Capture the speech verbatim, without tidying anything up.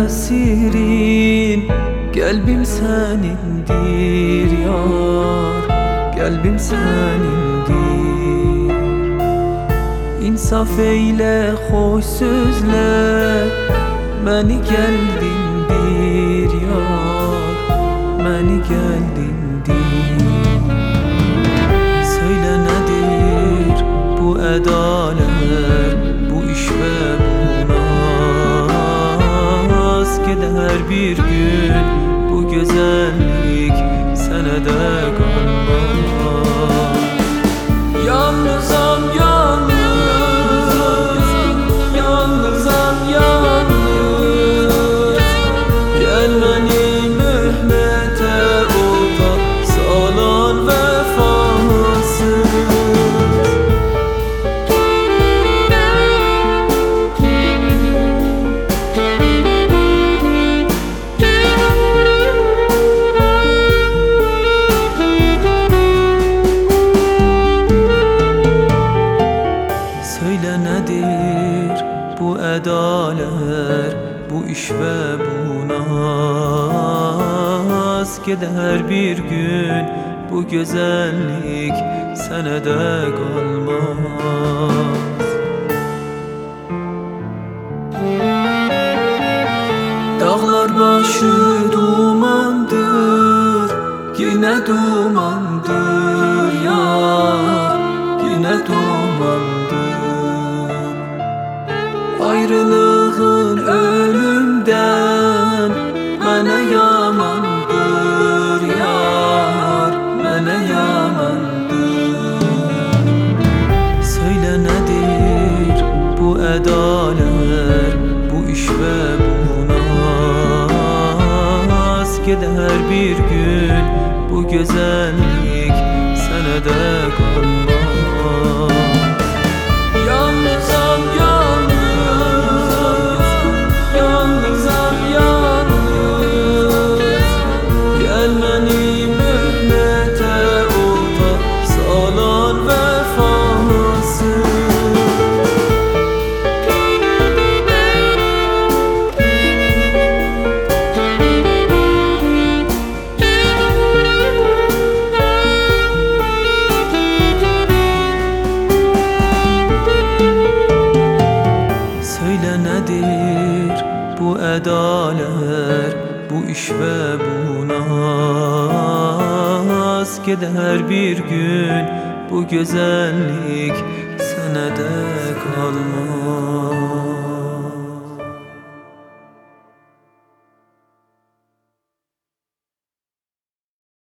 esirim, kalbim senindir yar, kalbim senindir. İnsaf eyle, hoş sözle, beni geldindir yar, beni geldindir. Söyle nedir bu edalar, bu iş ve bu naz? Gider bir gün bu güzellik senede kalmaz. Yalnızam yalnız, yalnızam yalnız. Gel beni mühmete ota salan vefasız. Söyle nedir bu edalar, bu iş ve bu naz? Gider bir gün bu güzellik senede kalmaz. Dağlar başı dumandır, yine dumandır yar, yine dumandır. Ayrılığın ölümden mənə yamandır yar, mənə yamandır. Söyle nedir bu edalar, bu iş ve bu naz? Gider bir gün bu güzellik senede kalmaz. Yalnızam yalnız, yalnızam yalnız. Gel beni mühmete ota salan vefasız. Söyle nedir bu edalar, bu iş ve bu naz? Gider bir gün bu güzellik senede kalmaz.